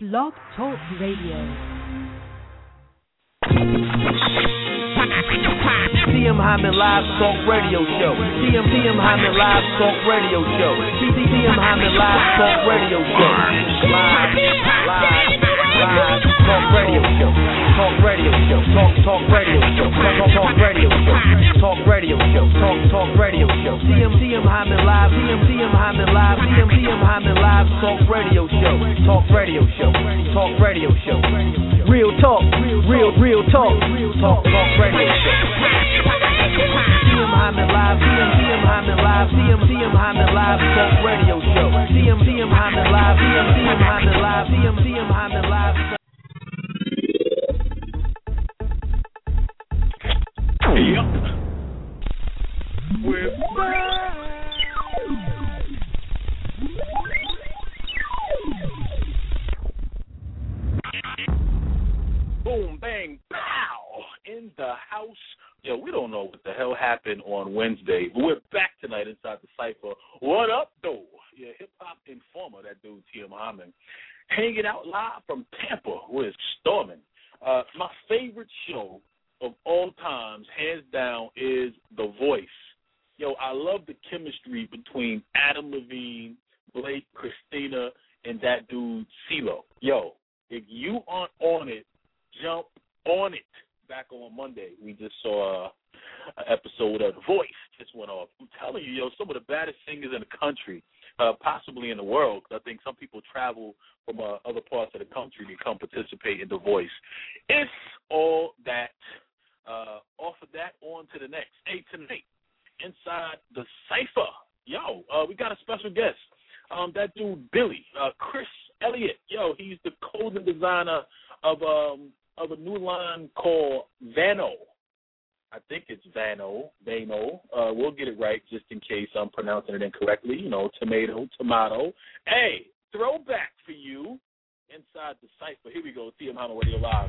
Blog Talk Radio. TM Hyman Live Talk Radio Show. TM Hyman Live Talk Radio Show. TM Hyman Live Talk Radio Show. Live Talk Radio Show. Talk Radio Show. Talk Radio Show. Talk Radio Show. Talk Radio Show. Talk Radio Show. TM Hyman Live. TM Hyman Live. TM Hyman Live Talk Radio Show. Talk Radio Show. Talk Radio Show. Real talk. Real talk. Talk Radio Show. TM Hyman Live. TM Hyman Live. TM Hyman Live Talk Radio Show. TM Hyman Live. TM Hyman Live. TM Hyman Live. Yep. We're back. Boom, bang, pow. In the house. Yo, we don't know what the hell happened on Wednesday, but we're back tonight inside the Cypher. What up, though? Yeah, hip-hop informer, that dude, TM Hyman, hanging out live from Tampa, where it's storming. My favorite show of all times, hands down, is The Voice. Yo, I love the chemistry between Adam Levine, Blake, Christina, and that dude, CeeLo. Yo, if you aren't on it, jump on it. Back on Monday, we just saw an episode of The Voice just went off. I'm telling you, yo, some of the baddest singers in the country, possibly in the world, because I think some people travel from other parts of the country to come participate in The Voice. It's all that. Off of that, on to the next. Hey, tonight, inside the Cypher, yo, we got a special guest. That dude, Billy, Chris Elliott. Yo, he's the clothing designer of a new line called Vano. I think it's Vano. We'll get it right just in case I'm pronouncing it incorrectly. You know, tomato. Hey, throwback for you inside the Cypher. Here we go, TM Hyman Radio Live.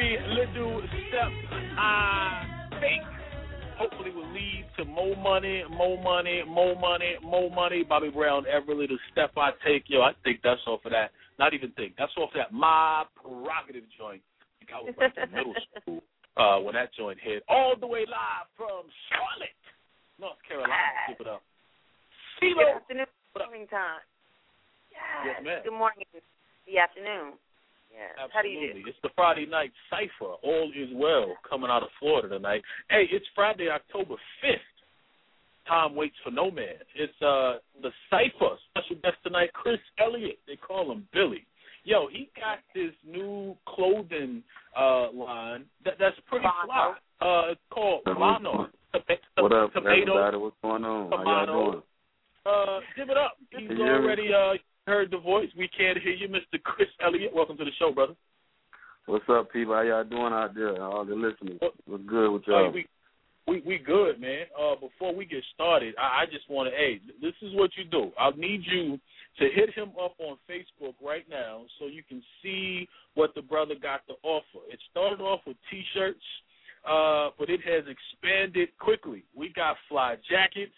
every little step I take hopefully will lead to more money, more money, more money, more money. Bobby Brown, every little step I take, yo, I think that's off of that. Not even think. That's off of that My Prerogative joint. I think I was like in middle school when that joint hit. All the way live from Charlotte, North Carolina. Give it up. Good afternoon. Morning time. Yes, ma'am. Good morning. The afternoon. Yeah. Absolutely. How do you do? It's the Friday night cipher. All is well coming out of Florida tonight. Hey, it's Friday, October 5th. Time waits for no man. It's the cipher. Special guest tonight, Chris Elliott. They call him Billy. Yo, he got this new clothing line that's pretty fly. It's called Vano. What up, tomato, everybody? What's going on? How y'all doing? Give it up. He's already heard the voice. We can't hear you, Mr. Chris Elliott. Welcome to the show, brother. What's up, people? How y'all doing out there? All the listeners. What's good with y'all? We good, man. Before we get started, I just want to, this is what you do. I'll need you to hit him up on Facebook right now so you can see what the brother got to offer. It started off with T-shirts, but it has expanded quickly. We got fly jackets.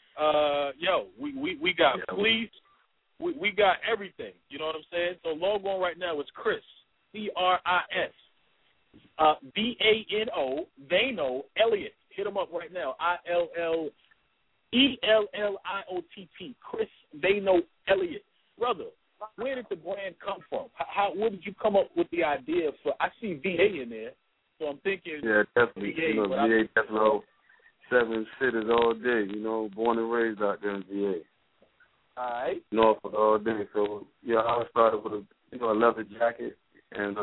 We got fleece. We got everything. You know what I'm saying? So log on right now. It's Chris, C-R-I-S, V-A-N-O, Vano, Elliott. Hit him up right now, I-L-L-E-L-L-I-O-T-T, Chris Vano Elliott. Brother, where did the brand come from? Where did you come up with the idea for, I see VA in there, so I'm thinking. Yeah, definitely. VA, VA definitely 7 cities all day, born and raised out there in VA. All right. Norfolk all day. So, I started with a leather jacket and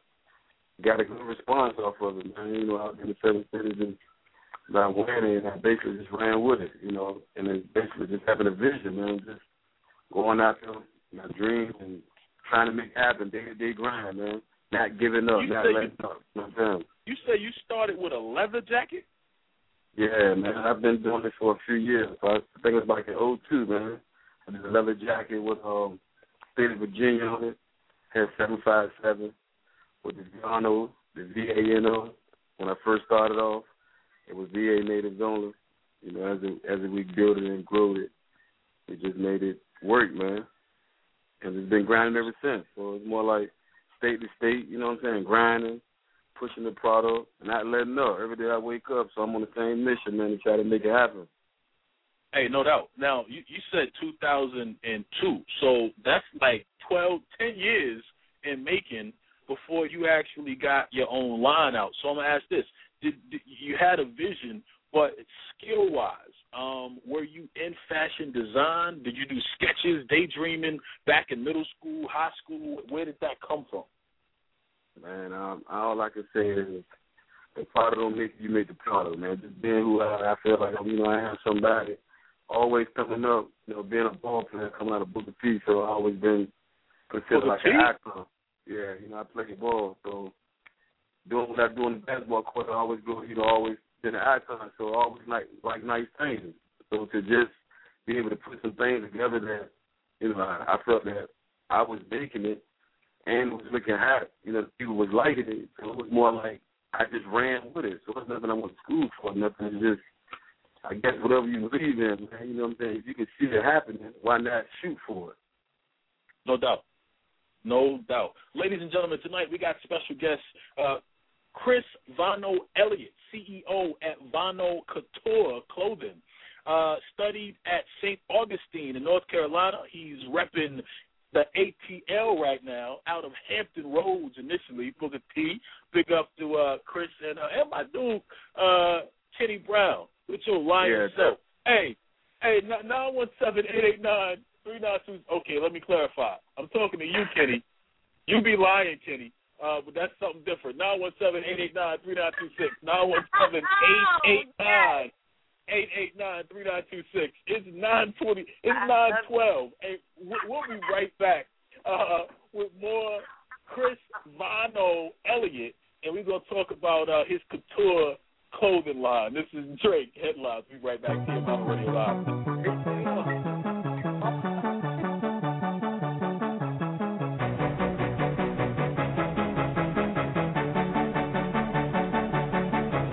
got a good response off of it, man. Out in the 7 cities and not wearing it, and I basically just ran with it, and it's basically just having a vision, man, just going after my dreams and trying to make it happen, day-to-day grind, man, not giving up, not letting up. You say you started with a leather jacket? Yeah, man, I've been doing this for a few years. I think it was like in 2002, man. I did a leather jacket with State of Virginia on it, had 757 with the Vano, the V-A-N-O. When I first started off, it was VA natives only. As we built it and grew it, we just made it work, man. And it's been grinding ever since. So it's more like state to state, grinding, pushing the product, and not letting up. Every day I wake up, so I'm on the same mission, man, to try to make it happen. Hey, no doubt. Now, you said 2002, so that's like 10 years in making before you actually got your own line out. So I'm going to ask this. Did you had a vision, but skill-wise, were you in fashion design? Did you do sketches, daydreaming back in middle school, high school? Where did that come from? Man, all I can say is the product don't make you make the product, man. Just being who I feel like, I am somebody always coming up, being a ball player, coming out of Booker T, so I've always been considered like an actor. Yeah, I play ball, so doing what I do on the basketball court, I always go, always been an icon, so I always like nice things. So to just be able to put some things together that, I felt that I was making it and it was looking hot, people was liking it. So it was more like I just ran with it. So it's nothing I went to school for, nothing. It's just, I guess, whatever you believe in, man. You know what I'm saying? If you can see it happening, why not shoot for it? No doubt. No doubt. Ladies and gentlemen, tonight we got special guest Chris Vano Elliott, CEO at Vano Couture Clothing. Studied at St. Augustine in North Carolina. He's repping the ATL right now out of Hampton Roads initially. Booker T. Big up to Chris and my dude, Kenny Brown, with your lion self. Hey, 917-889-3926. Okay, let me clarify. I'm talking to you, Kenny. You be lying, Kenny. But that's something different. 917-889-3926. 917-889-3926. It's 9:20. It's 9:12. Hey, we'll be right back with more Chris Vano Elliott, and we're gonna talk about his couture clothing line. This is Drake Headlines. We'll be right back here on Radio Live.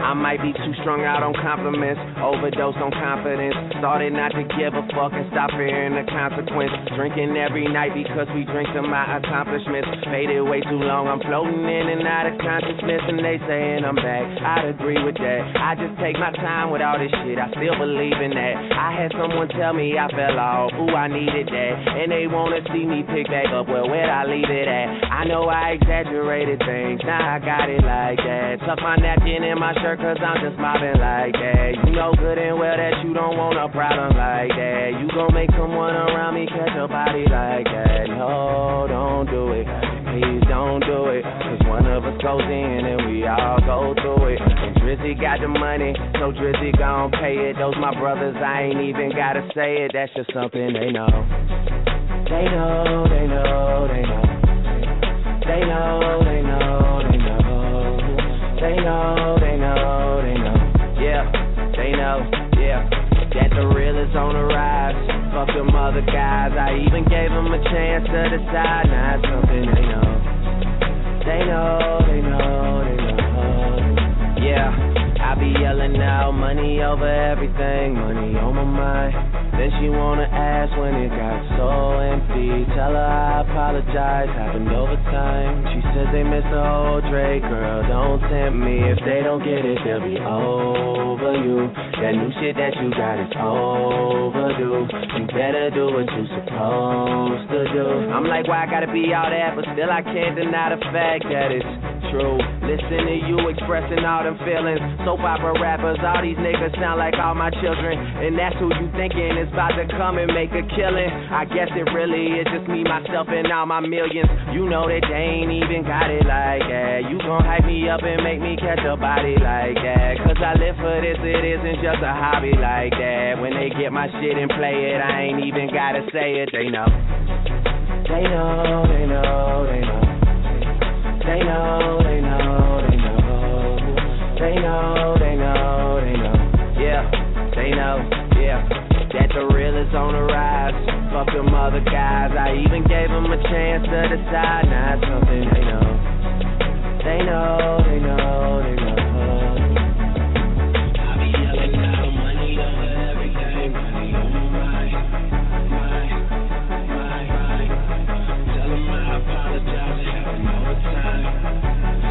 I might be too strung out on compliments, overdose on confidence. Started not to give a fuck and stop fearing the consequence. Drinking every night because we drink to my accomplishments. Faded way too long, I'm floating in and out of consciousness, and they saying I'm back. I'd agree with that. I just take my time with all this shit, I still believe in that. I had someone tell me I fell off, ooh, I needed that. And they wanna see me pick back up, well, where'd I leave it at? I know I exaggerated things, now I got it like that. Tuck my napkin in my shirt cause I'm just mobbing like that. You know good and well that you don't want a problem like that. You gon' make someone around me catch a body like that. No, don't do it, please don't do it. Cause one of us goes in and we all go through it. And Drizzy got the money, so Drizzy gon' pay it. Those my brothers, I ain't even gotta say it. That's just something they know. They know, they know, they know. They know, they know, they know. They know, they know, they know. Yeah, they know, yeah. That the real is on the rise. Fuck them other guys. I even gave them a chance to decide. Now it's something they know. They know, they know, they know. Yeah, I be yelling out money over everything. Money on my mind. Then she wanna ask when it got so empty. Tell her I apologize, happened over time. She says they miss the whole Drake, girl, don't tempt me. If they don't get it, they'll be over you. That new shit that you got is overdue. You better do what you supposed to do. I'm like, why I gotta be all that? But still I can't deny the fact that it's true. Listen to you expressing all them feelings. Soap opera rappers, all these niggas sound like all my children. And that's who you thinking is about to come and make a killing. I guess it really is just me, myself, and all my millions. You know that they ain't even got it like that. You gon' hype me up and make me catch a body like that. Cause I live for this, it isn't just a hobby like that. When they get my shit and play it, I ain't even gotta say it. They know. They know, they know, they know. They know, they know, they know. They know, they know, they know. Yeah, they know, yeah. That the real is on the rise. Fuck them other guys. I even gave them a chance to decide. Now it's something they know. They know, they know, they know. I be yelling out money over everything. Money on my mind. Tell them I apologize. Having no time.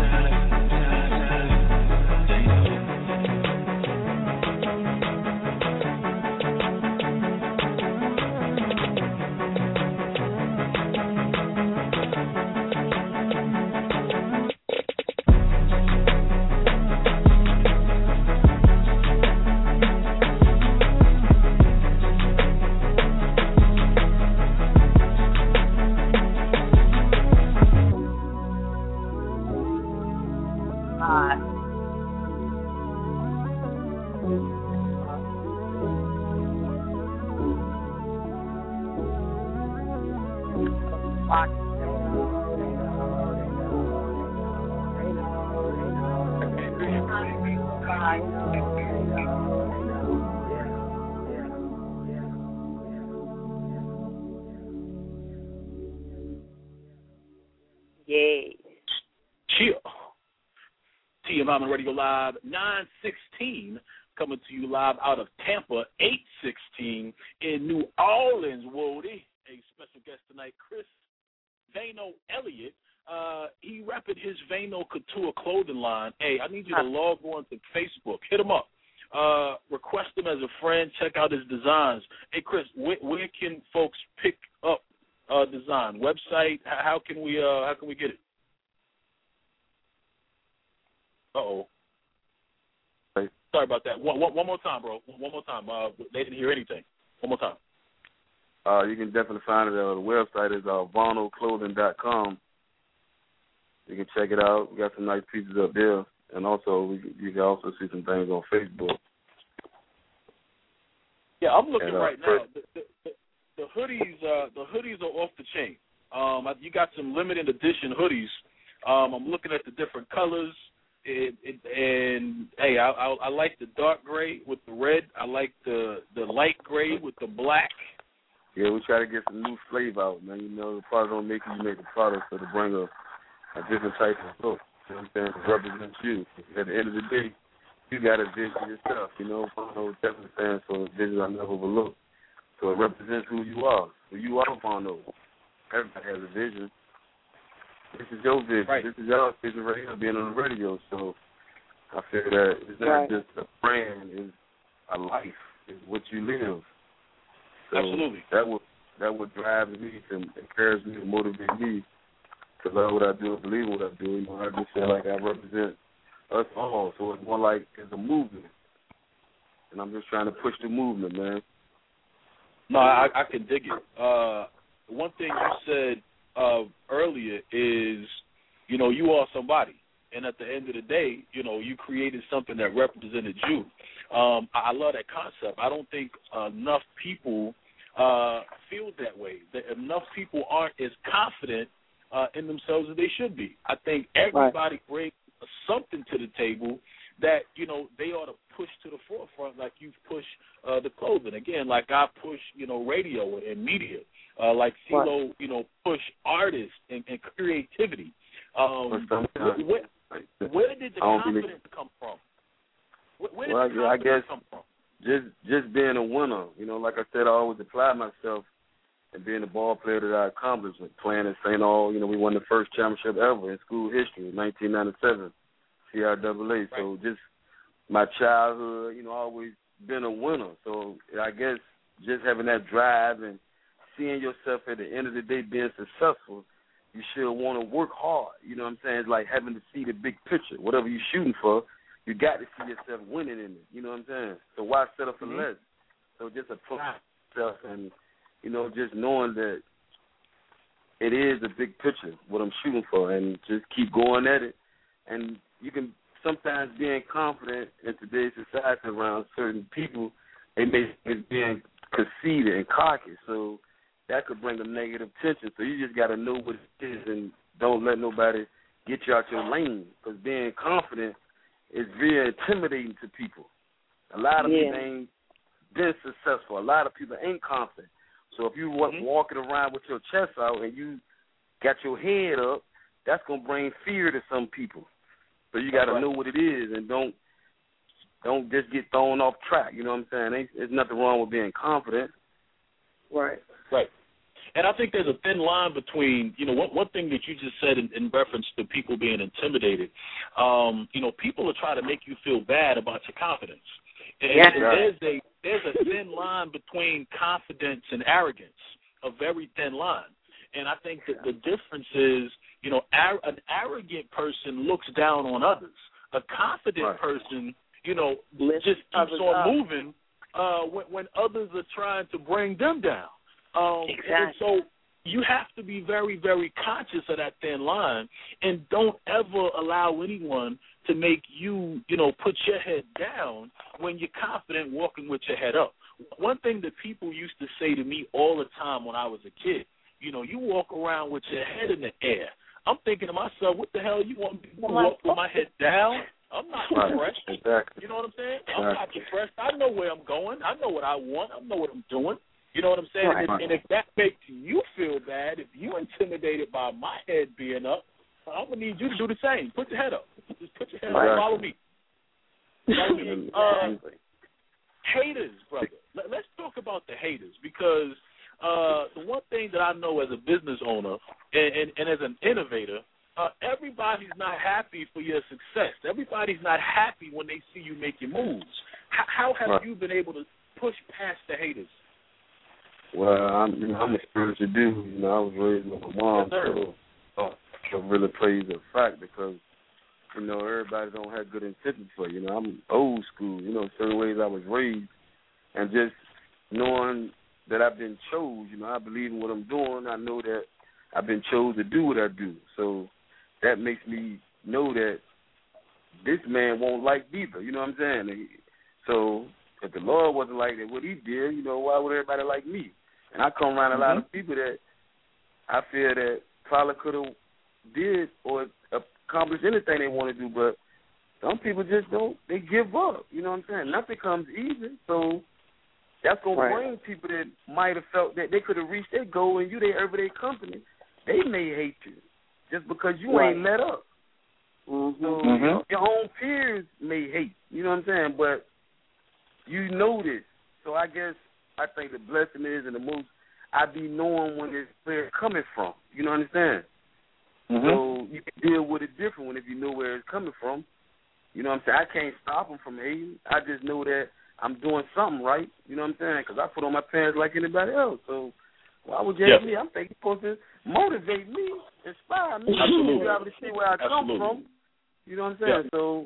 TM Radio Live 916, coming to you live out of Tampa 816 in New Orleans, Woody. A special guest tonight, Chris Vano Elliott. He repping his Vano Couture clothing line. Hey, I need you to log on to Facebook. Hit him up. Request him as a friend. Check out his designs. Hey, Chris, where can folks pick up design? Website? How can we get it? Uh-oh. Sorry about that. One more time, bro. One more time. They didn't hear anything. One more time. You can definitely find it. The website is vanoclothing.com. You can check it out. We got some nice pieces up there. And also, you can also see some things on Facebook. Yeah, I'm looking right now. The hoodies are off the chain. You got some limited edition hoodies. I'm looking at the different colors. And hey, I like the dark gray with the red. I like the light gray with the black. Yeah, we try to get some new flavor out, man. You know, the product don't make you make the product, so to bring a different type of look. You know what I'm saying? To represent you. At the end of the day, you got a vision yourself, you know. Fondo definitely stands for a vision I never overlook. So it represents who you are. Who you are, Fondo. Everybody has a vision. This is your vision. Right. This is your vision right here, being on the radio. So I feel that it's not just a brand, it's a life. It's what you live. So Absolutely. That would drive me and encourage me and motivate me to love what I do and believe in what I do. You know, I just feel like I represent us all. So it's more like it's a movement. And I'm just trying to push the movement, man. No, I can dig it. One thing you said earlier is, you know, you are somebody. And at the end of the day, you know, you created something that represented you. I love that concept. I don't think enough people feel that way. That enough people aren't as confident in themselves as they should be. I think everybody brings something to the table that, you know, they ought to push to the forefront, like you've pushed the clothing. Again, like I push, you know, radio and media. Like CeeLo, you know, push artists and creativity. Where did the confidence come from? Where did the confidence come from? Just being a winner. You know, like I said, I always apply myself and being the ball player that I accomplished, playing at St. All. You know, we won the first championship ever in school history in 1997, CRAA. Right. So just my childhood, you know, always been a winner. So I guess just having that drive and seeing yourself at the end of the day being successful, you should want to work hard. You know what I'm saying? It's like having to see the big picture. Whatever you're shooting for, you got to see yourself winning in it. You know what I'm saying? So why settle for less? So just apply yourself and, you know, just knowing that it is a big picture, what I'm shooting for, and just keep going at it. And you can sometimes being confident in today's society around certain people, they may be being conceited and cocky. So that could bring a negative tension. So you just got to know what it is and don't let nobody get you out your lane, because being confident is very intimidating to people. A lot of people ain't been successful. A lot of people ain't confident. So if you walking around with your chest out and you got your head up, that's going to bring fear to some people. So you got to know what it is and don't just get thrown off track. You know what I'm saying? There's nothing wrong with being confident. Right. And I think there's a thin line between, you know, one thing that you just said in reference to people being intimidated. You know, people will try to make you feel bad about your confidence. And there's a thin line between confidence and arrogance, a very thin line. And I think that the difference is, you know, an arrogant person looks down on others. A confident person, you know, just keeps on moving when others are trying to bring them down. And so you have to be very, very conscious of that thin line, and don't ever allow anyone to make you, you know, put your head down when you're confident walking with your head up. One thing that people used to say to me all the time when I was a kid, you know, you walk around with your head in the air. I'm thinking to myself, what the hell you want me to walk with my head down? I'm not depressed. Exactly. You know what I'm saying? I'm not depressed. I know where I'm going. I know what I want. I know what I'm doing. You know what I'm saying? Right. And if that makes you feel bad, if you're intimidated by my head being up, I'm going to need you to do the same. Put your head up. Just put your head up. Follow me. Haters, brother. Let's talk about the haters, because the one thing that I know as a business owner and as an innovator, everybody's not happy for your success. Everybody's not happy when they see you make your moves. How have you been able to push past the haters? Well, I'm a spiritual dude. You know, I was raised with my mom, so it really plays a fact, because, you know, everybody don't have good intentions for you. You know, I'm old school. You know, certain ways I was raised, and just knowing that I've been chose. You know, I believe in what I'm doing. I know that I've been chose to do what I do. So that makes me know that this man won't like me either. You know what I'm saying? So if the Lord wasn't like that, what he did, you know, why would everybody like me? And I come around a lot of people that I feel that probably could have did or accomplished anything they want to do, but some people just don't. They give up. You know what I'm saying? Nothing comes easy. So that's going to bring people that might have felt that they could have reached their goal, and you their everyday company, they may hate you just because you ain't let up. So your own peers may hate, you know what I'm saying? But you know this. So I think the blessing is, and the most, I be knowing where it's coming from. You know what I'm saying? So you can deal with it different if you know where it's coming from. You know what I'm saying? I can't stop them from hating. I just know that I'm doing something right. You know what I'm saying? Because I put on my pants like anybody else. So why would you hate me? I'm thinking you're supposed to motivate me, inspire me. Absolutely. You able to see where I come from. You know what I'm saying? So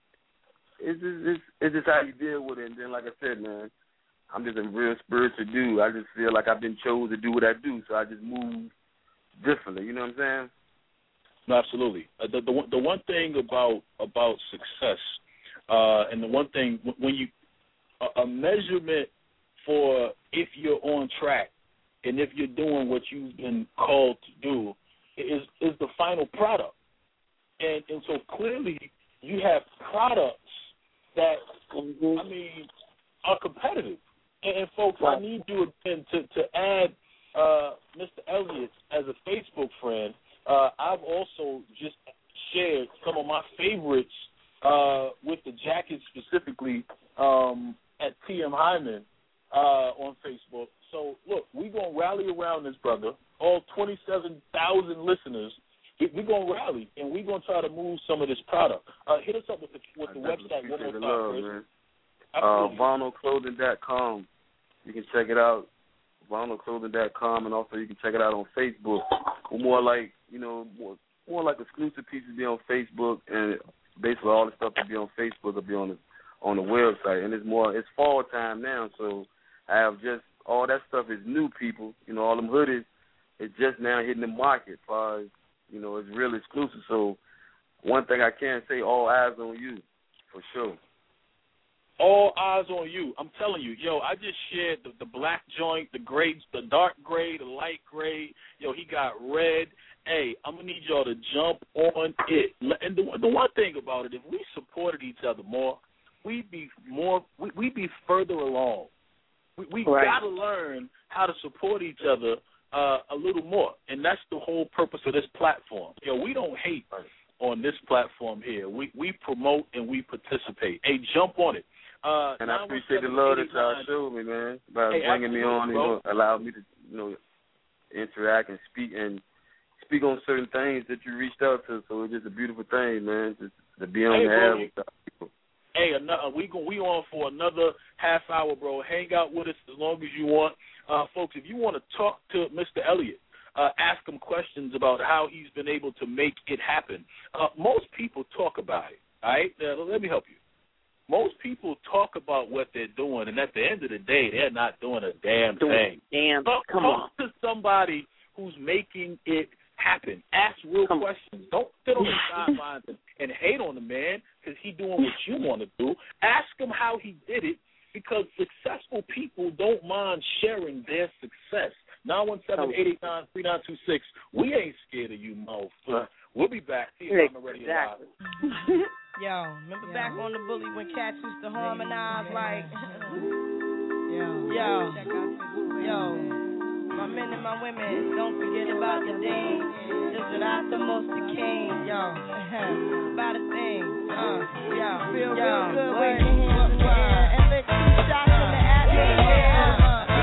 it's just how you deal with it. And then, like I said, man, I'm just a real spiritual dude. I just feel like I've been chosen to do what I do, so I just move differently. You know what I'm saying? No, absolutely. The one thing about success, and the one thing when you a measurement for if you're on track and if you're doing what you've been called to do is the final product. And so clearly you have products that are competitive. And folks, I need you again to add Mr. Elliott as a Facebook friend. I've also just shared some of my favorites with the jacket specifically at TM Hyman on Facebook. So, look, we're going to rally around this brother, all 27,000 listeners. We're going to rally, and we're going to try to move some of this product. Hit us up with the website one more time, VonalClothing.com. You can check it out, VonalClothing.com, and also you can check it out on Facebook. More like exclusive pieces be on Facebook, and basically all the stuff that be on Facebook will be on the website. And it's fall time now, so I have just all that stuff is new, people. You know, all them hoodies is just now hitting the market as far as, you know, it's real exclusive. So one thing I can say, all eyes on you, for sure. All eyes on you. I'm telling you, I just shared the black joint, the gray, the dark gray, the light gray. He got red. Hey, I'm going to need y'all to jump on it. And the one thing about it, if we supported each other more, we'd be further along. We got to learn how to support each other a little more, and that's the whole purpose of this platform. We don't hate on this platform here. We promote and we participate. Hey, jump on it. And I appreciate the love that y'all showed me, man, by bringing me on, allowed me to, interact and speak on certain things that you reached out to. So it's just a beautiful thing, man, just to be on the air with people. Hey, we on for another half hour, bro. Hang out with us as long as you want. Folks, if you want to talk to Mr. Elliott, ask him questions about how he's been able to make it happen. Most people talk about it, all right? Let me help you. Most people talk about what they're doing, and at the end of the day, they're not doing a damn thing. Talk to somebody who's making it happen. Ask real questions. Don't sit on the sidelines and hate on the man because he's doing what you want to do. Ask him how he did it, because successful people don't mind sharing their success. 917-889-3926. We ain't scared of you, motherfucker. We'll be back. I'm already alive. Yo, remember back on the Bully when cats used to harmonize like, yo. My men and my women, don't forget about the ding. Just that I the most the king, yo. About a thing, feel real good with your hands in the air and let two shots in the atmosphere.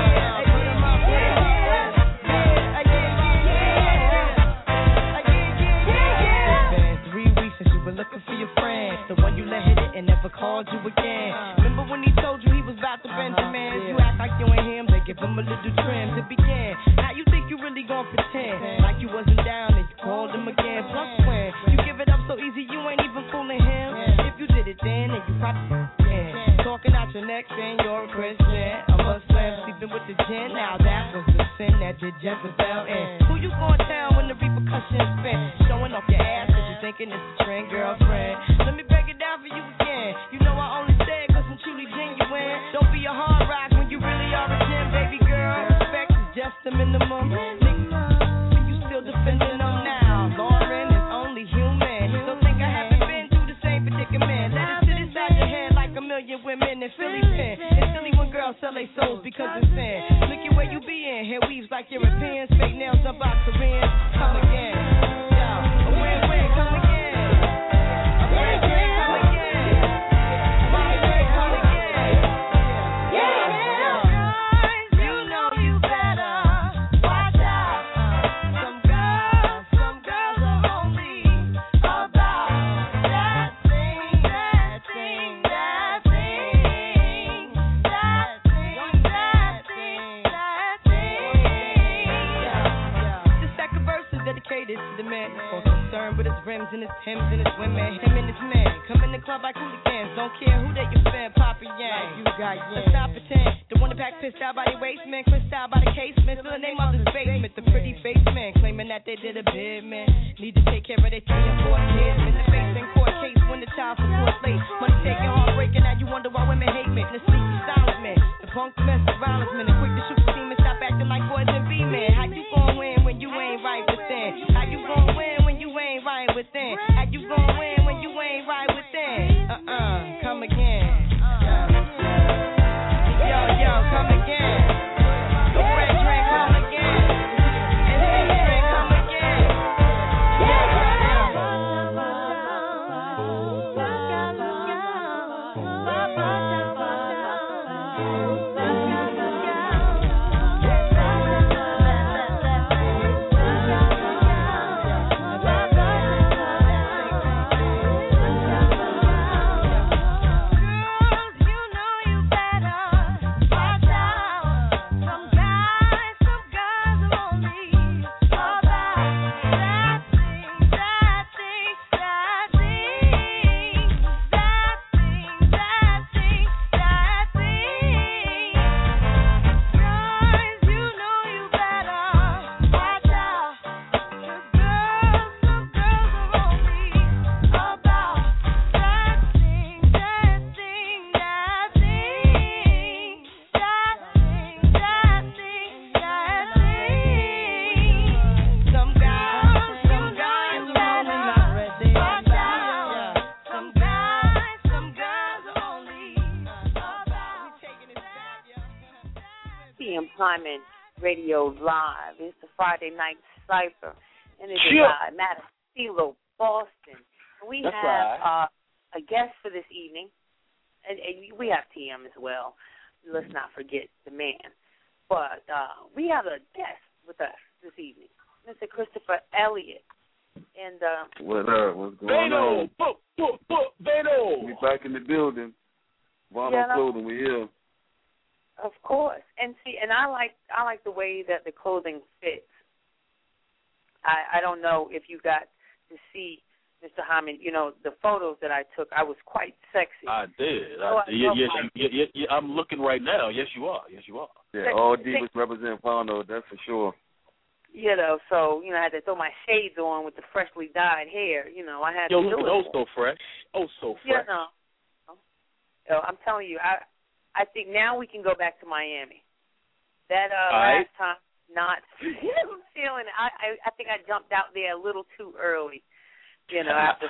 Looking for your friend, the one you let hit it and never called you again. Remember when he told you he was about to Benjamin? You act like you ain't him, they give him a little trim to begin. Now you think you really gon' pretend like you wasn't down and you called him again. Plus when you give it up so easy, you ain't even fooling him. If you did it then you probably talking out your neck saying you're a Christian, a Muslim, sleeping with the gin. Now that was the sin that did Jezebel in. Who you gonna tell when the repercussions spin? Showing off your ass cause you thinking it's a trend, girlfriend. Let me break it down for you again. You know I only say it cause I'm truly genuine. Don't be a hard rock when you really are a gem, baby girl. Respect is just the minimum. Nigga, you still defending them now. Lauren is only human. Don't think I haven't been through the same predicament. Let it sit inside your head like a million women in Philly pen. It's silly when girls sell their souls because it's sin. Look at where you be in. Hair weaves like Europeans. Fake nails up by Koreans. Come again. Yo, win-win, come again. And his Timbs and his women, him and his men. Come in the club like hooligans, don't care who they offend. Papa Yang, you got Yang. Let's not pretend. The one that pack pissed out by the waistman, crissed out by the casement, still in their mother's basement. The pretty face man claiming that they did a bid, man. Need to take care of their 3 and 4 kids. In the face in court case when the child support late. Money taking, heartbreaking, now you wonder why women hate men. The sneaky silent man, the punk domestic violence man, the quick to shoot the team and stop acting like boys and be men. How you gon' win when you ain't right within? How you gon' win when you ain't right within? How you gon' win when you ain't right within? Come again. Yo, come again. The French drink, come again. And the drink, come again. Hyman Radio Live. It's the Friday Night Cypher, and it's Matt Stilo, Boston. We That's have right. A guest for this evening, and we have TM as well. Let's not forget the man. But we have a guest with us this evening, Mr. Christopher Elliott. And what up? What's going on? Beto. We back in the building. Vinyl Clothing, we here. Of course, and see, and I like the way that the clothing fits. I don't know if you got to see, Mr. Hyman, you know, the photos that I took. I was quite sexy. I did. Yes, I'm looking right now. Yes, you are. Yeah, all divas represent Vinyl, that's for sure. You know, so, you know, I had to throw my shades on with the freshly dyed hair. You know, I had to do it. Yo, so fresh. Oh, so fresh. You know, I'm telling you, I think now we can go back to Miami. That last time, not feeling. I think I jumped out there a little too early. You know, after.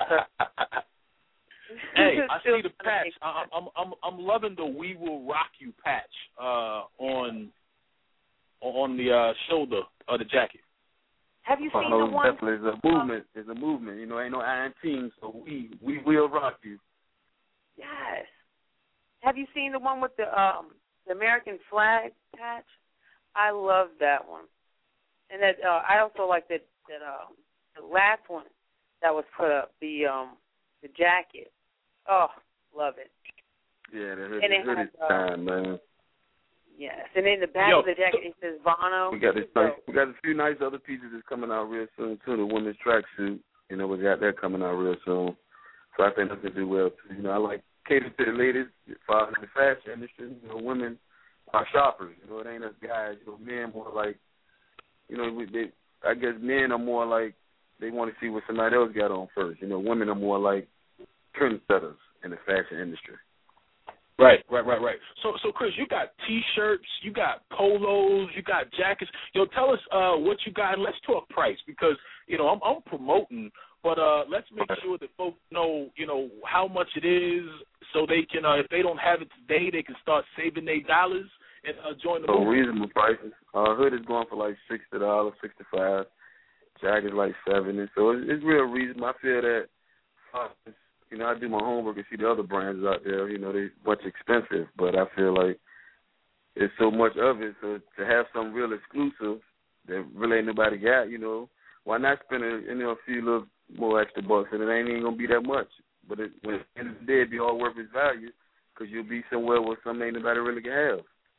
Hey, I see the patch. I'm loving the "We Will Rock You" patch on the shoulder of the jacket. Have you seen the one? Definitely, it's a movement. It's a movement. You know, ain't no iron team, so we will rock you. Yes. Have you seen the one with the American flag patch? I love that one. And that I also like that the last one that was put up, the jacket. Oh, love it. Yeah, the hoodie is time, man. Yes, and in the back of the jacket it says Bono. We got a few nice other pieces that's coming out real soon too. The women's tracksuit, you know, we got that coming out real soon. So I think that's gonna do well too. You know, I like cater to the ladies, in the fashion industry. You know, women are shoppers. You know, it ain't us guys. You know, men more like, you know, I guess men are more like they want to see what somebody else got on first. You know, women are more like trendsetters in the fashion industry. Right. So Chris, you got T-shirts, you got polos, you got jackets. Yo, tell us what you got. Let's talk price because, you know, I'm promoting, but let's make sure that folks know, you know, how much it is so they can, if they don't have it today, they can start saving their dollars and join the movement. Reasonable prices. Hood is going for like $60, $65. Jacket is like $70. So it's real reasonable. I feel that you know, I do my homework and see the other brands out there. You know, they're much expensive, but I feel like there's so much of it. So to have some real exclusive that really ain't nobody got, you know, why not spend a few little more extra bucks, and it ain't even gonna be that much. But when at the end of the day, it'll be all worth its value because you'll be somewhere where something ain't nobody really can have.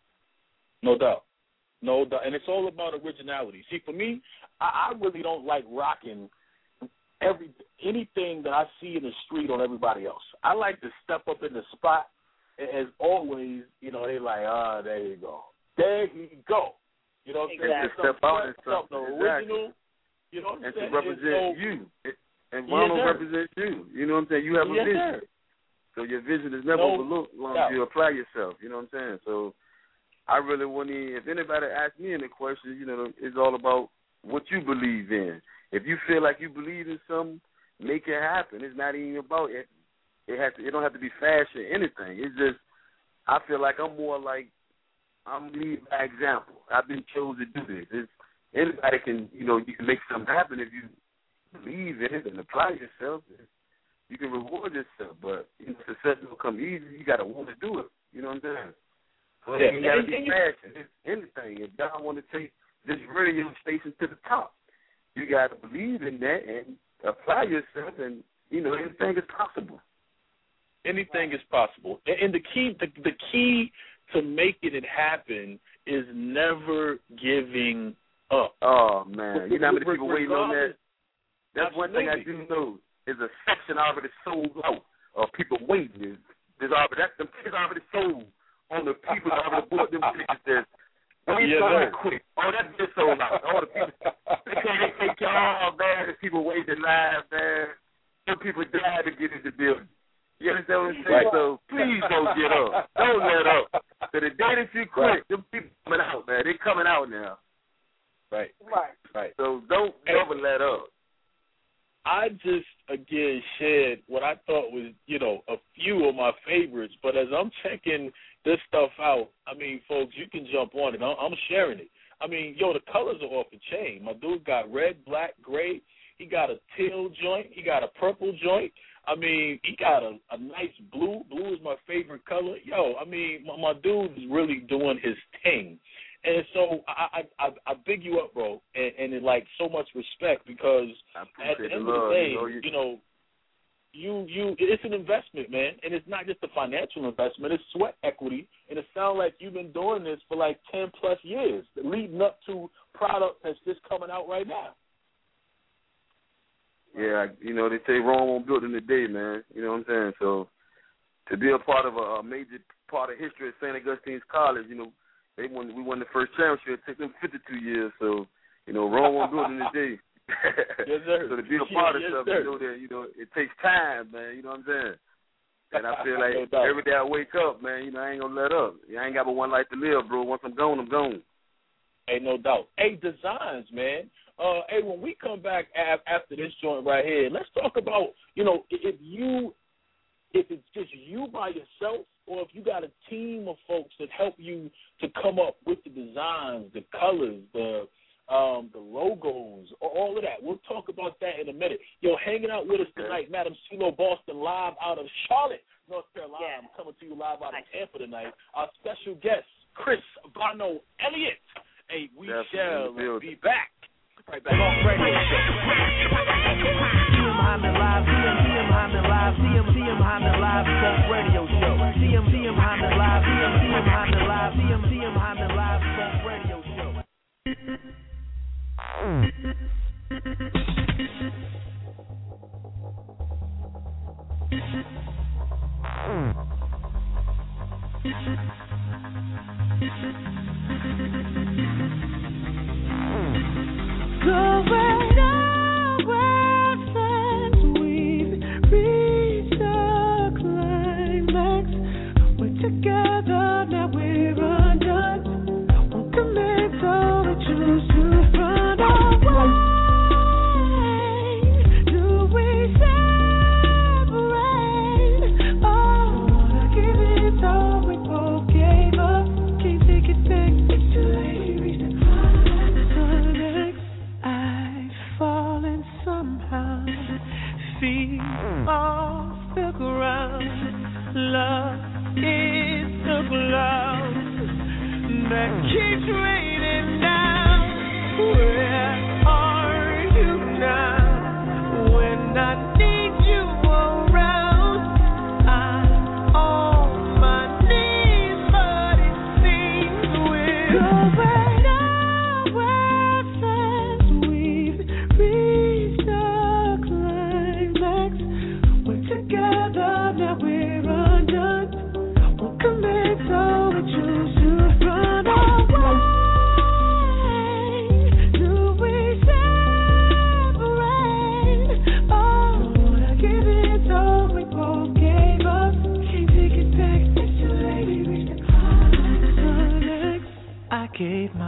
No doubt. No doubt. And it's all about originality. See, for me, I really don't like rocking anything that I see in the street on everybody else. I like to step up in the spot, as always, you know, they like, there you go. There you go. You know what I'm saying? To step out and something. Original. You know what I'm and saying? to represent you. And Ronald represents you. You know what I'm saying? You have a vision. Sir. So your vision is never overlooked as long as you apply yourself. You know what I'm saying? So I really wouldn't even, if anybody asks me any questions, you know, it's all about what you believe in. If you feel like you believe in something, make it happen. It's not even about it. It don't have to be fashion or anything. It's just, I feel like I'm more like, I'm leading by example. I've been chosen to do this. Anybody can, you know, you can make something happen if you believe in it and apply yourself. You can reward yourself, but you know, success don't come easy. You got to want to do it. You know what I'm saying? So it ain't got to be fashion. It's anything. If y'all want to take this radio station to the top, you got to believe in that and apply yourself, and you know, anything is possible. Anything is possible, and the key to making it happen is never giving up. Oh man, you know how many people waiting on that? That's one thing I do know. Is a section already sold out of people waiting. Them tickets already sold on the people that already bought them tickets. Wait quick. Oh, that's been sold out. All the people, they can't take y'all, man. The people waiting live, man. Some people died to get in the building. You understand what I'm saying? Right. So please don't get up. Don't let up. So the day that you quit, them people coming out, man. They coming out now. Right. So don't ever let up. I just, again, shared what I thought was, you know, a few of my favorites. But as I'm checking this stuff out, I mean, folks, you can jump on it. I'm sharing it. I mean, the colors are off the chain. My dude got red, black, gray. He got a teal joint. He got a purple joint. I mean, he got a nice blue. Blue is my favorite color. I mean, my dude is really doing his thing. And so I big you up, bro, and in like so much respect because at the end of the day, you it's an investment, man, and it's not just a financial investment; it's sweat equity. And it sounds like you've been doing this for like 10+ years, leading up to product that's just coming out right now. Yeah, you know they say Rome won't build in a day, man. You know what I'm saying? So to be a part of a major part of history at St. Augustine's College, you know. We won the first championship. It took them 52 years, so you know Rome won't do it in a day. Yes, sir. So to be a part of something, you know that it takes time, man. You know what I'm saying? And I feel like every day I wake up, man, you know I ain't gonna let up. I ain't got but one life to live, bro. Once I'm gone, I'm gone. Ain't no doubt. Hey, designs, man. Hey, when we come back after this joint right here, let's talk about if it's just you by yourself, or if you got a team of folks that help you to come up with the designs, the colors, the logos, all of that. We'll talk about that in a minute. Hanging out with us tonight, Madam CeeLo Boston, live out of Charlotte, North Carolina. Yeah. I'm coming to you live out of Tampa tonight. Our special guest, Chris Vano Elliott. Hey, we shall be back. Right back. CM Hyman Live Funk Radio Show. CM Hyman Live. CM Hyman Live Funk Radio Show. Going nowhere since we've reached the climax. We're together, now we're undone. Won't commit, so we choose to run away. Do we separate? Oh, wanna give it all we both get.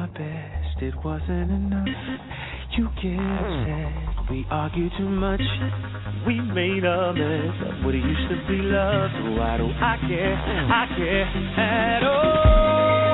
my best, it wasn't enough. You get upset, we argue too much. We made a mess of what it used to be love. So why do I care at all?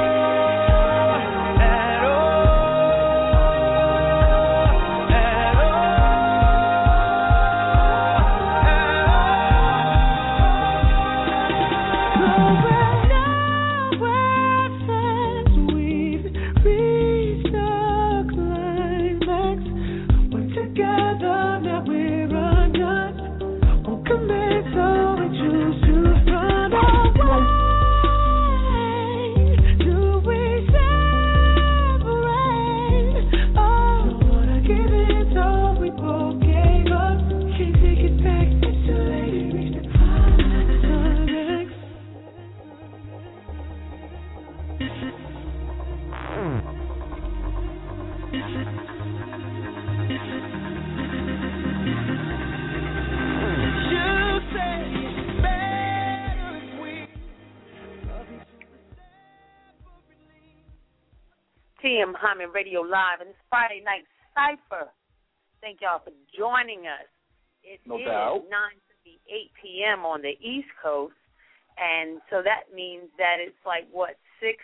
TM Hyman Radio Live, and it's Friday Night Cypher. Thank y'all for joining us. It is 9:58 p.m. on the East Coast, and so that means that it's like, what,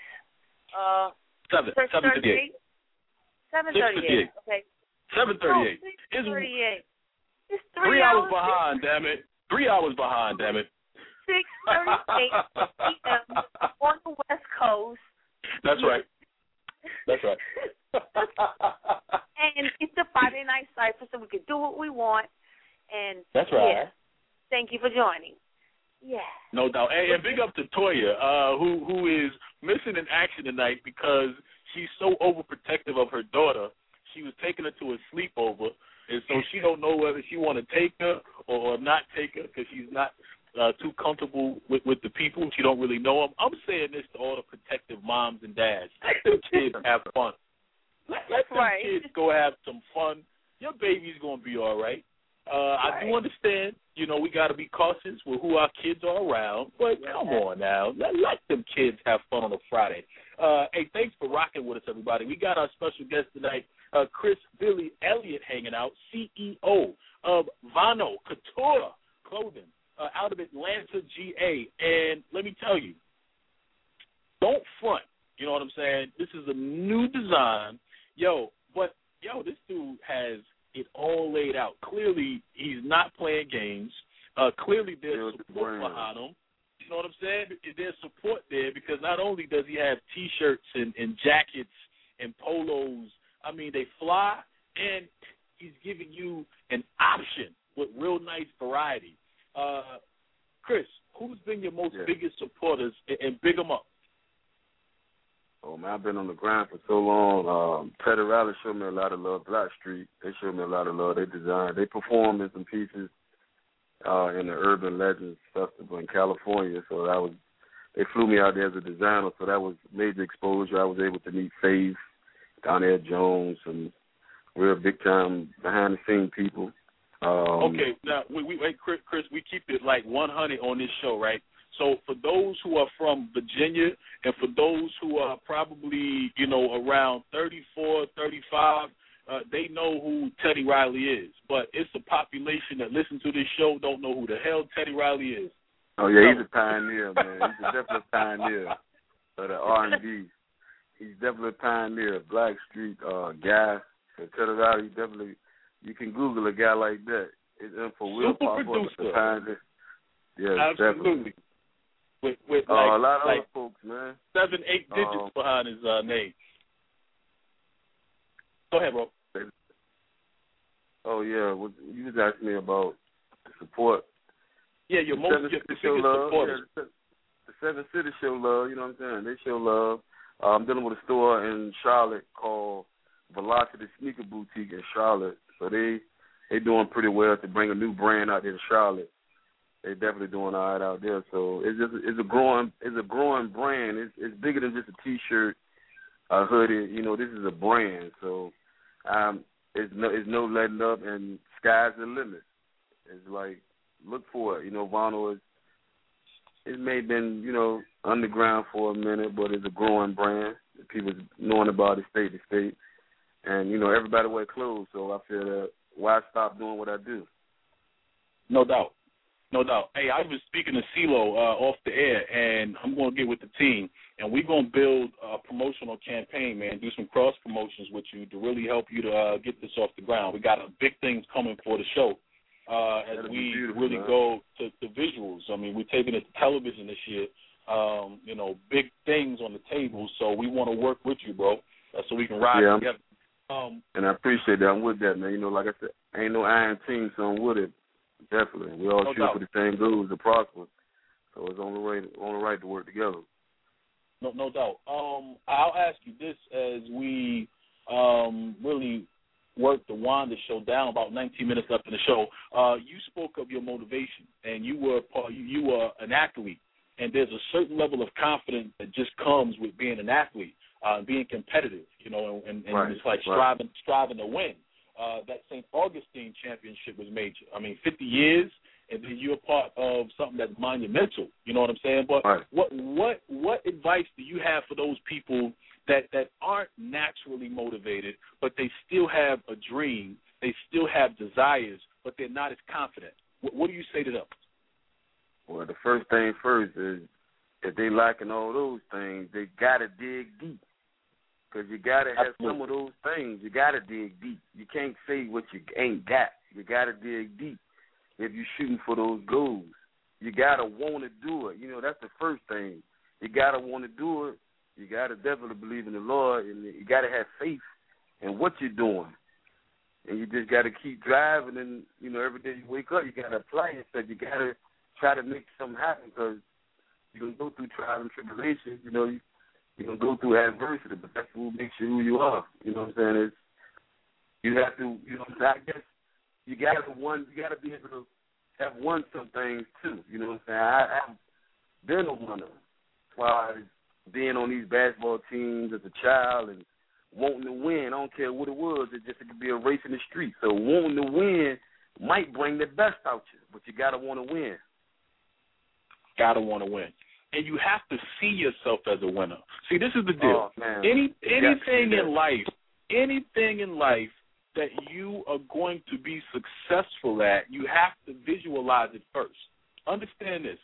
7:38. 7:38. Okay. 7:38. 6:38. It's 3 hours behind, damn it. 3 hours behind, damn it. 6:38 p.m. on the West Coast. That's right. That's right. And it's the Friday Night Cypher, so we can do what we want. And that's right. Yeah, thank you for joining. Yeah. No doubt. And big up to Toya, who is missing in action tonight because she's so overprotective of her daughter. She was taking her to a sleepover, and so she don't know whether she want to take her or not take her because she's not too comfortable with the people. She don't really know them. I'm saying this to all the protective moms and dads. Let them kids have fun. Let them kids go have some fun. Your baby's going to be all right. I do understand, we got to be cautious with who our kids are around, but come on now. Let them kids have fun on a Friday. Hey, thanks for rocking with us, everybody. We got our special guest tonight, Chris Billy Elliott, hanging out, CEO of Vano Couture Clothing. Out of Atlanta, GA. And let me tell you, don't front. You know what I'm saying? This is a new design. This dude has it all laid out. Clearly, he's not playing games. Clearly, there's support behind him. You know what I'm saying? There's support there because not only does he have T-shirts and jackets and polos, I mean, they fly, and he's giving you an option with real nice variety. Chris, who's been your most biggest supporters, and big them up? Oh, man, I've been on the grind for so long. Teddy Riley showed me a lot of love. Blackstreet, they showed me a lot of love. They performed in some pieces in the Urban Legends Festival in California. So they flew me out there as a designer, so that was major exposure. I was able to meet Faith, Donnell Jones, some real big-time behind-the-scenes people. Okay, now, Chris, we keep it like 100 on this show, right? So for those who are from Virginia and for those who are probably, around 34, 35, they know who Teddy Riley is. But it's a population that listens to this show don't know who the hell Teddy Riley is. Oh, yeah, he's a pioneer, man. He's definitely a pioneer of the R&B. He's definitely a pioneer. Blackstreet guy. So Teddy Riley, definitely... You can Google a guy like that. It's for real powerful. Yeah, absolutely. With a lot of other folks, man. 7-8 digits behind his name. Go ahead, bro. Oh yeah, you was asking me about the support. Yeah, your biggest supporters. The Seven City show love. You know what I'm saying? They show love. I'm dealing with a store in Charlotte called Velocity Sneaker Boutique in Charlotte. So they doing pretty well to bring a new brand out there to Charlotte. They definitely doing all right out there. So it's a growing brand. It's bigger than just a T-shirt, a hoodie. This is a brand. So it's no letting up, and sky's the limit. It's like, look for it. Vano it may have been underground for a minute, but it's a growing brand. The people knowing about it state to state. And, everybody wear clothes, so I feel that why stop doing what I do? No doubt. No doubt. Hey, I was speaking to CeeLo off the air, and I'm going to get with the team, and we're going to build a promotional campaign, man, do some cross-promotions with you to really help you to get this off the ground. We got big things coming for the show as we really go to the visuals. I mean, we're taking it to television this year, big things on the table, so we want to work with you, bro, so we can ride together. And I appreciate that. I'm with that, man. Like I said, ain't no iron team, so I'm with it. Definitely. We all shoot for the same goals to prosper. So it's on the right to work together. No doubt. I'll ask you this as we really work the Wanda show down, about 19 minutes left in the show. You spoke of your motivation, and you were an athlete, and there's a certain level of confidence that just comes with being an athlete, being competitive, and it's like striving to win. That St. Augustine championship was major. I mean, 50 years, and then you're part of something that's monumental. You know what I'm saying? But what advice do you have for those people that aren't naturally motivated, but they still have a dream, they still have desires, but they're not as confident? What do you say to them? Well, the first thing first is if they lacking all those things, they got to dig deep. Because you got to have some of those things. You got to dig deep. You can't say what you ain't got. You got to dig deep if you're shooting for those goals. You got to want to do it. That's the first thing. You got to want to do it. You got to definitely believe in the Lord, and you got to have faith in what you're doing. And you just got to keep driving, and, every day you wake up, you got to apply yourself. You got to try to make something happen because you're going to go through trials and tribulations, you're going to go through adversity, but that's what makes you who you are. You know what I'm saying? You have to, I guess you got to be able to have won some things too. You know what I'm saying? I've been a winner as far as being on these basketball teams as a child and wanting to win. I don't care what it was. It could be a race in the street. So wanting to win might bring the best out you, but you got to want to win. Got to want to win. And you have to see yourself as a winner. See, this is the deal. Anything in life that you are going to be successful at, you have to visualize it first. Understand this.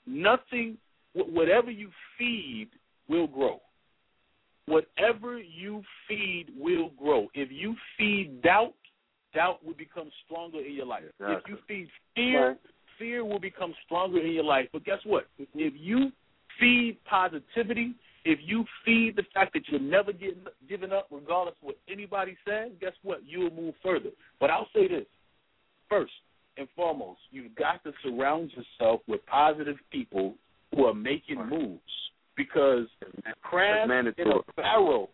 Whatever you feed will grow. Whatever you feed will grow. If you feed doubt will become stronger in your life. Exactly. If you feed fear will become stronger in your life. But guess what? If you feed positivity, if you feed the fact that you're never giving up regardless of what anybody says, guess what? You will move further. But I'll say this. First and foremost, you've got to surround yourself with positive people who are making moves, because crabs in a barrel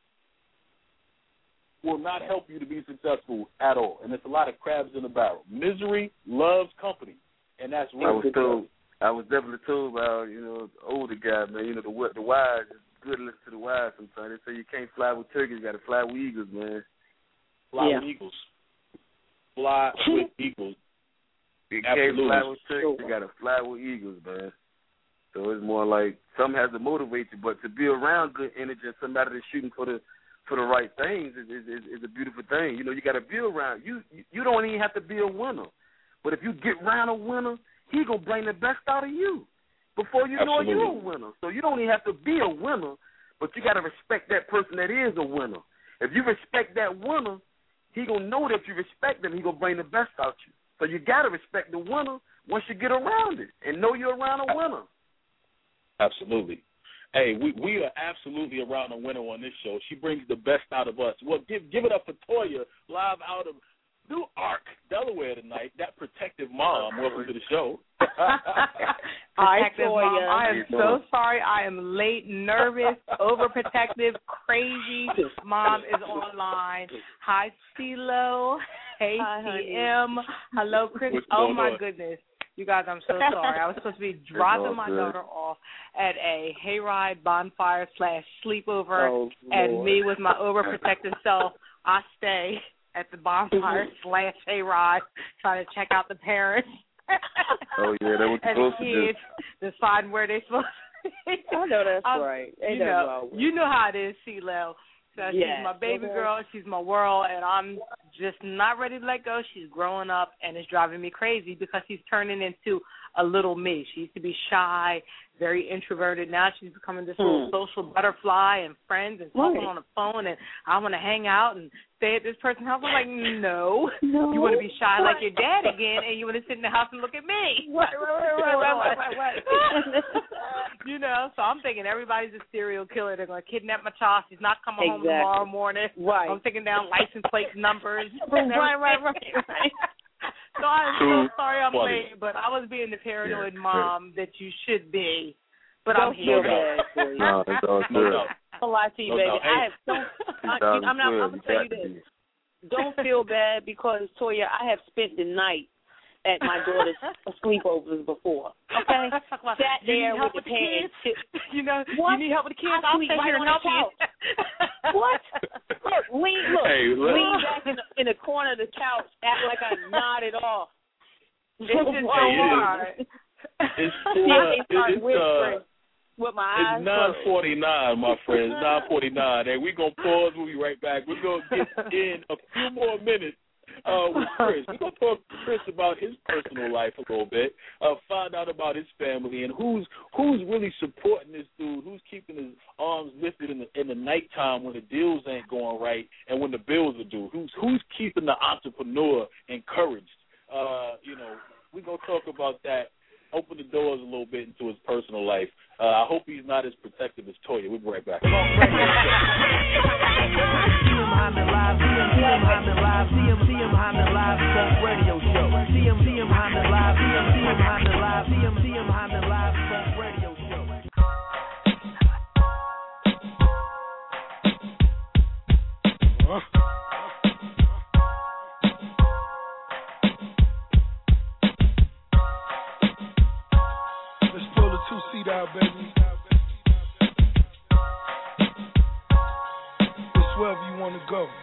will not help you to be successful at all. And there's a lot of crabs in a barrel. Misery loves company. And that's real. I was definitely told by, the older guy, man, the wise, it's good to listen to the wise sometimes. They say you can't fly with turkeys, you got to fly with eagles, man. Fly with eagles. Fly with eagles. You can't fly with turkeys, you got to fly with eagles, man. So it's more like something has to motivate you, but to be around good energy and somebody that's shooting for the right things is a beautiful thing. You got to be around. You don't even have to be a winner. But if you get around a winner, he going to bring the best out of you before you know you're a winner. So you don't even have to be a winner, but you got to respect that person that is a winner. If you respect that winner, he going to know that you respect him. He going to bring the best out you. So you got to respect the winner once you get around it and know you're around a winner. Absolutely. Hey, we are absolutely around a winner on this show. She brings the best out of us. Well, give it up for Toya, live out of Newark, Delaware tonight. That protective mom. Welcome to the show. Protective mom. I am so sorry. I am late, nervous, overprotective, crazy. Mom is online. Hi, CeeLo. Hey, TM. Hello, Chris. Oh, my goodness. You guys, I'm so sorry. I was supposed to be dropping my daughter off at a hayride, bonfire / sleepover, and me with my overprotective self, I stay at the bonfire / hayride trying to check out the parents. Oh, yeah, that was and supposed the kids to decide where they're supposed I know that's right. Ain't that wrong with you know how it is, CeeLo. So yes. She's my baby girl. She's my world, and I'm just not ready to let go. She's growing up, and it's driving me crazy because she's turning into a little me. She used to be shy, very introverted. Now she's becoming this little social butterfly and friends and talking on the phone, and I want to hang out and stay at this person's house. I'm like, no. You want to be shy like your dad again, and you want to sit in the house and look at me. Right. You know, so I'm thinking everybody's a serial killer. They're going to kidnap my child. She's not coming home tomorrow morning. Right. I'm taking down license plate numbers. Right. So I'm so sorry I'm late, but I was being the paranoid mom that you should be. But I'm here. No, it's all good. I'll lie to you, baby. I'm going to tell you this. Don't feel bad because, Toya, I have spent the night at my daughter's sleepovers before. Okay? Sat there with the parents. You know, what? You need help with the kids? I'll sit here and help you. What? Lean back in the corner of the couch, act like I'm not at all. It's just so hard. It's with my eyes. It's 9:49, my friends. 9:49. Hey, we're gonna pause. We'll be right back. We're gonna get in a few more minutes with Chris. We're gonna talk to Chris about his personal life a little bit. Find out about his family and who's really supporting this dude. Who's keeping his arms lifted in the nighttime when the deals ain't going right and when the bills are due. Who's keeping the entrepreneur encouraged? We're gonna talk about that. Open the doors a little bit into his personal life. I hope he's not as protective as Toya. We'll be right back. Radio Show. CM Hyman Live. CM Hyman Live. CM Hyman Live Radio Show. Let's pull the two-seat out, baby. It's wherever you want to go.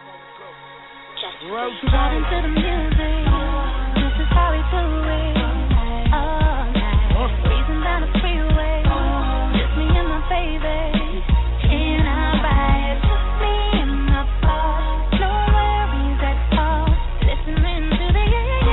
Right into the music. This is how we do it. All night. Breezing down the freeway. Just me and my baby. In our ride. Just me and my car. No worries at all. Listening to the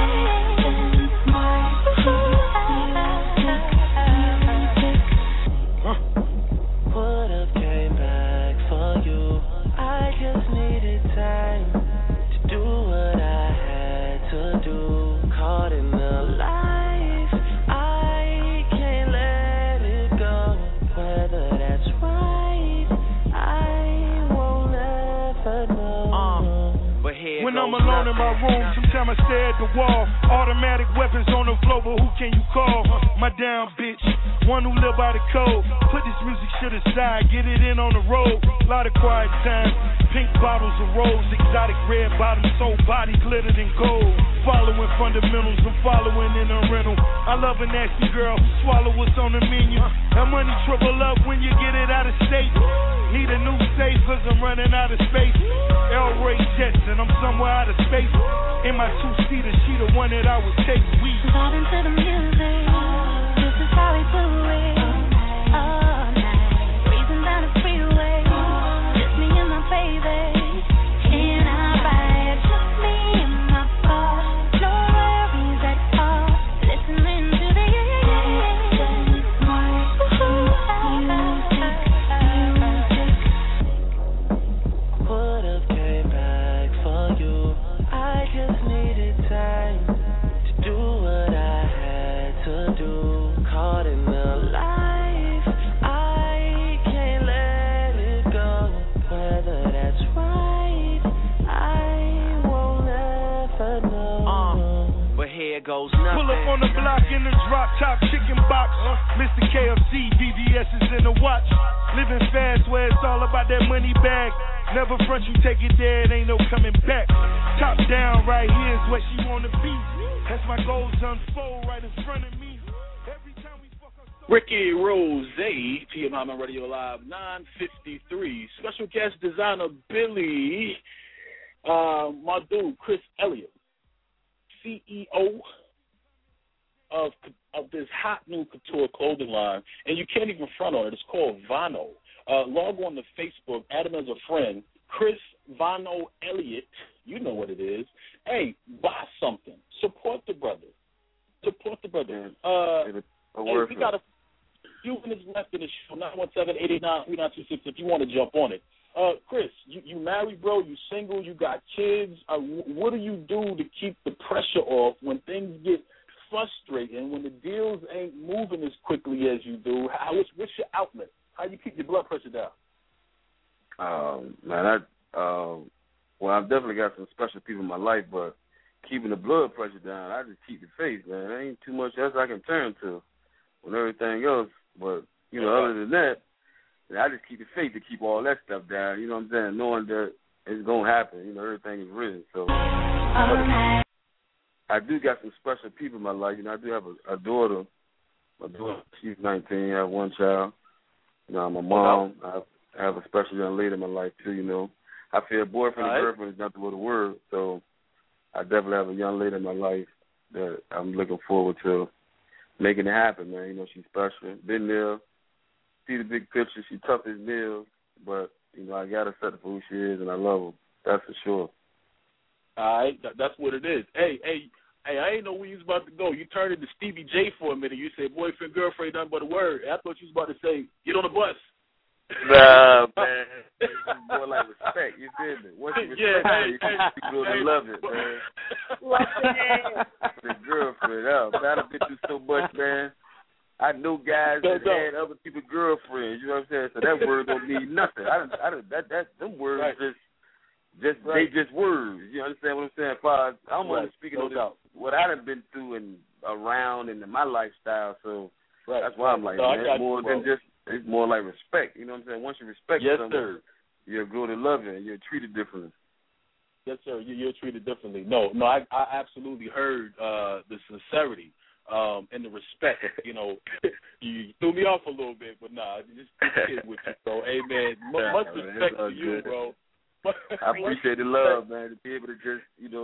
Would have came back for you. I just needed time to do what I had to do. Caught in the life, I can't let it go. Whether that's right, I won't ever know. But here when I'm alone in my room, sometimes I stare at the wall. Automatic weapons on the floor, but who can you call? My down bitch, one who live by the code. Put this music shit aside, get it in on the road. Lot of quiet time, pink bottles of rose, exotic red bottoms, soul body glittered in gold. Following fundamentals, I'm following in a rental. I love a nasty girl who swallow what's on the menu. That money triple up when you get it out of state. Need a new safe cause I'm running out of space. El Ray Jetson, I'm somewhere out of space. In my two-seater, she the one that I would take. We vibe into the music. This is how we do it. All night. Breezing down the freeway. Just me and my baby. In our ride. Just me and my car. No worries at all. Listening to the would have came back for you. I just needed time to do what I had to do. Caught in the life, I can't let it go. Whether that's right, I won't ever know. But here goes nothing. pull up on the block in the drop top chicken box. Mr. KFC, BBS is in the watch. Living fast where it's all about that money bag. Never front, you take it there, it ain't no coming back. Top down, right here is what she wanna be. As my goals unfold right in front of me. Every time we fuck up. Ricky Rose, TM Hyman Radio Live, 9:53. Special guest designer Billy, my dude Chris Elliott, CEO of this hot new couture clothing line, and you can't even front on it. It's called Vano. Log on to Facebook, add him as a friend, Chris Vano Elliott. You know what it is. Hey, buy something. Support the brother. Support the brother. We got a few minutes left in the show. 917-889-3926 if you want to jump on it. Chris, you married, bro? You single? You got kids? What do you do to keep the pressure off when things get frustrating, when the deals ain't moving as quickly as you do? What's your outlet? How you keep your blood pressure down? Well, I've definitely got some special people in my life, but keeping the blood pressure down, I just keep the faith, man. There ain't too much else I can turn to with everything else. But, other than that, I just keep the faith to keep all that stuff down, you know what I'm saying, knowing that it's going to happen. Everything is written. So I do got some special people in my life. I do have a daughter. My daughter, she's 19. I have one child. I'm a mom. I have a special young lady in my life, too, I feel boyfriend and girlfriend is nothing but a word. So I definitely have a young lady in my life that I'm looking forward to making it happen, man. She's special. Been there. See the big picture. She tough as nails, but I got accept her for who she is, and I love her. That's for sure. All right, that's what it is. Hey, I ain't know where you was about to go. You turned into Stevie J for a minute. You said boyfriend, girlfriend, nothing but a word. I thought you was about to say get on the bus. Nah, man. It's more like respect. You feel me? Once you respect you grow to love it, man. The girlfriend, I've been through so much, man. I know guys that had other people's girlfriends. You know what I'm saying? So that word don't mean nothing. Them words they just words. You understand what I'm saying? I'm only speaking on what I done been through and around and in my lifestyle. So that's why I'm like, man, it's more than just. It's more like respect. You know what I'm saying? Once you respect someone, you'll grow to love it and you're treated differently. Yes, sir. You're treated differently. No, I absolutely heard the sincerity and the respect. You threw me off a little bit, but just kid with you, bro. Hey, man, much respect to you, bro. I appreciate the love, man, to be able to just,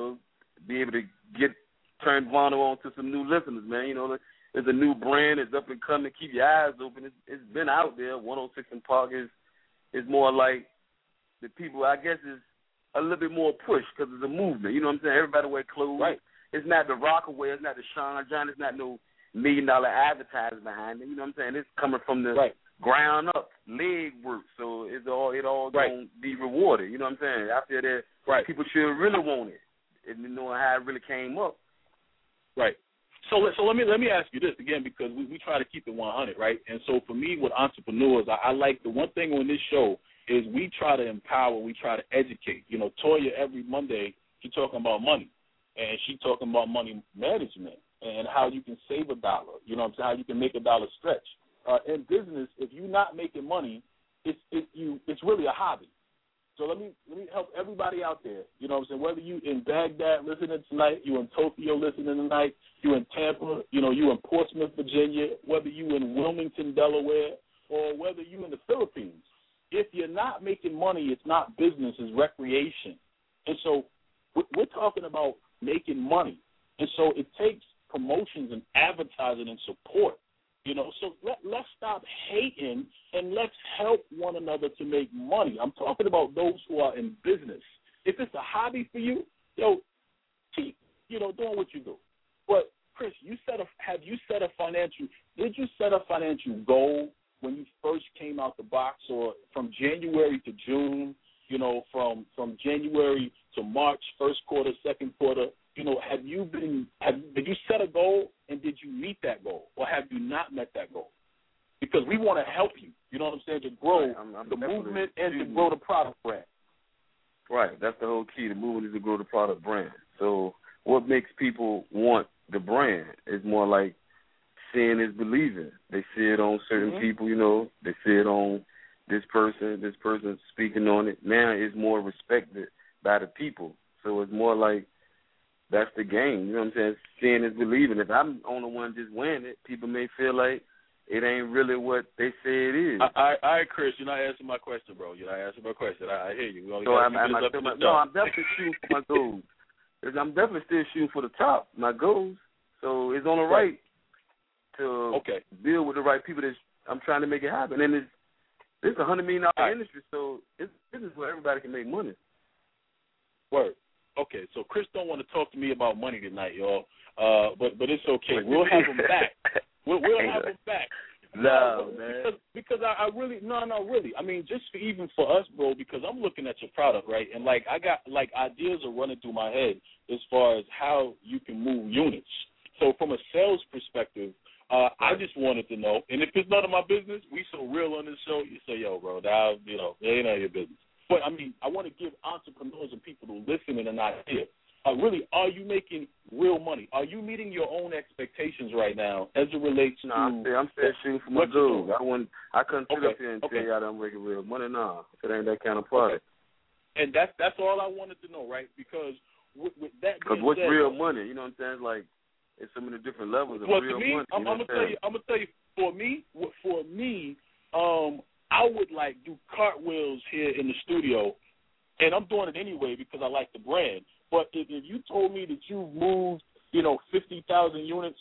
be able to turn Vano on to some new listeners, man. There's a new brand. It's up and coming. Keep your eyes open. It's been out there. 106 in Park is more like the people, I guess, is a little bit more push because it's a movement. You know what I'm saying? Everybody wear clothes. Right. It's not the Rockaway. It's not the Sean John. It's not no $1 million advertising behind it. You know what I'm saying? It's coming from the ground up, leg work. So it all going to be rewarded. You know what I'm saying? I feel that people should really want it and knowing how it really came up. Right. So let me ask you this again, because we try to keep it 100, right? And so for me, with entrepreneurs, I like the one thing on this show is we try to empower, we try to educate. Toya every Monday, she's talking about money, and she's talking about money management and how you can save $1. You know what I'm saying? How you can make $1 stretch. In business, if you're not making money, it's really a hobby. So let me help everybody out there. You know what I'm saying? Whether you in Baghdad listening tonight, you in Tokyo listening tonight, you in Tampa, you in Portsmouth, Virginia, whether you in Wilmington, Delaware, or whether you in the Philippines. If you're not making money, it's not business, it's recreation. And so we're talking about making money. And so it takes promotions and advertising and support. So let's stop hating and let's help one another to make money. I'm talking about those who are in business. If it's a hobby for you, keep, doing what you do. But Chris, did you set a financial goal when you first came out the box, or from January to June, from January to March, first quarter, second quarter? Did you set a goal and did you meet that goal, or have you not met that goal? Because we want to help you, you know what I'm saying, to grow the movement and to grow the product brand. Right, that's the whole key. The movement is to grow the product brand. So what makes people want the brand is more like seeing is believing. They see it on certain people, they see it on this person speaking on it. Now it's more respected by the people. So it's more like that's the game. You know what I'm saying? Seeing is believing. If I'm on the one just wearing it, people may feel like it ain't really what they say it is. All right, Chris, you're not answering my question, bro. You're not answering my question. I hear you. I'm definitely shooting for my goals. I'm definitely still shooting for the top, my goals. So it's on the right to build with the right people that I'm trying to make it happen. And it's $100 million industry, so this is where everybody can make money. Word. Okay, so Chris don't want to talk to me about money tonight, y'all. But it's okay. We'll have him back. We'll have him back. No, man. Because I really really. I mean, just even for us, bro, because I'm looking at your product, right? And like I got like ideas are running through my head as far as how you can move units. So from a sales perspective, I just wanted to know, and if it's none of my business, we so real on this show, you say, yo, bro, that, you know, it ain't none of your business. But, I mean, I want to give entrepreneurs and people who listen an idea. Really, are you making real money? Are you meeting your own expectations right now as it relates to... I'm still shooting for my dude. I couldn't sit up here and tell y'all that I'm making real money. No, it ain't that kind of product. Okay. And that's all I wanted to know, right? Because with that because what's said, real money? You know what I'm saying? Like, it's so many different levels of real me, money. I'm gonna tell you. For me, I would like do cartwheels here in the studio, and I'm doing it anyway because I like the brand. But if you told me that you've moved, 50,000 units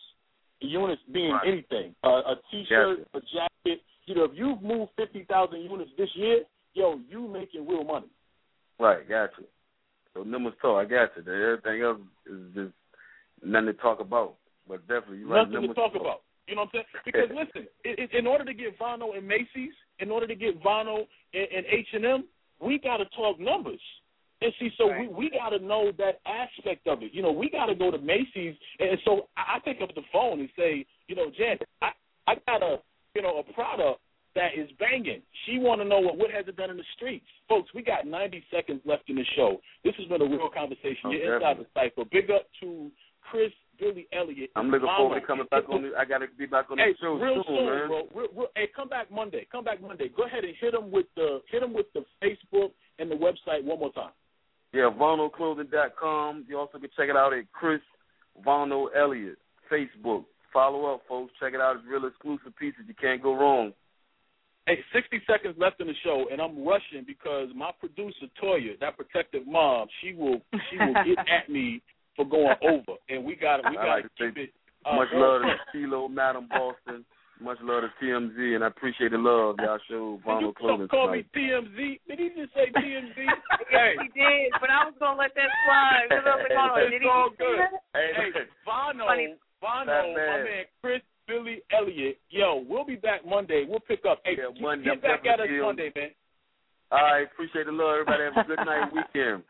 being anything, a T-shirt, a jacket, if you've moved 50,000 units this year, you making real money. Right, gotcha. So numbers talk. I got you. Everything else is just nothing to talk about, but definitely you're right. Nothing to talk about. You know what I'm saying? Because listen, in order to get vinyl in Macy's, in order to get vinyl in H&M, we got to talk numbers. And see, so we got to know that aspect of it. We got to go to Macy's, and so I pick up the phone and say, Jen, I got a product that is banging. She want to know what has it done in the streets. Folks, we got 90 seconds left in the show. This has been a real conversation. You're inside the cycle. Big up to Chris Billy Elliott. I'm looking forward to coming back on. I got to be back on the show real soon, man. Bro. Hey, come back Monday. Go ahead and hit them with the Facebook and the website one more time. Yeah, VonnoClothing.com. You also can check it out at Chris Vonno Elliott Facebook. Follow up, folks. Check it out. It's real exclusive pieces. You can't go wrong. Hey, 60 seconds left in the show, and I'm rushing because my producer Toya, that protective mom, she will get at me for going over, and we got to keep it. Much love to Kilo, Madam Boston. Much love to TMZ, and I appreciate the love y'all show Vonno Clothing. Call me TMZ? Did he just say TMZ? Yes, he did, but I was going to let that slide. It's all good. Hey, Vonno, my man, Chris Billy Elliott. Yo, we'll be back Monday. We'll pick up. Hey, Monday. Get back at us Monday, man. All right, appreciate the love. Everybody have a good night and weekend.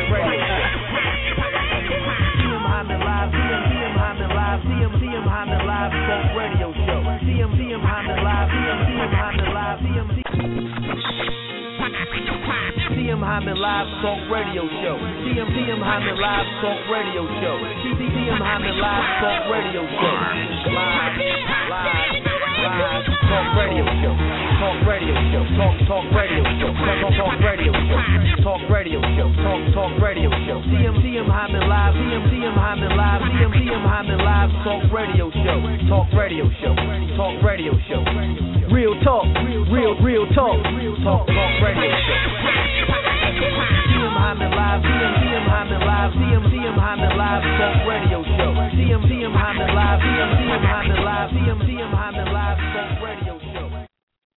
Muhammad Live, CM Muhammad Live Talk Radio Show. CM Muhammad Live, CM Muhammad Live Talk Radio Show. CM Muhammad Live Talk Radio Show. CM Muhammad Live Talk Radio Show. Live Talk Radio Show. Talk Radio Show. Talk Radio Show. Talk Radio Show. Talk Radio Show. Talk Radio Show. CM Muhammad Live. CM Muhammad Live. CM Muhammad Live Talk Radio Show. Talk Radio Show. Talk Radio Show. Real talk. Real talk. Talk Radio Show. CM Muhammad Live. CM Muhammad Live. CM Muhammad Live Talk Radio Show. CM Muhammad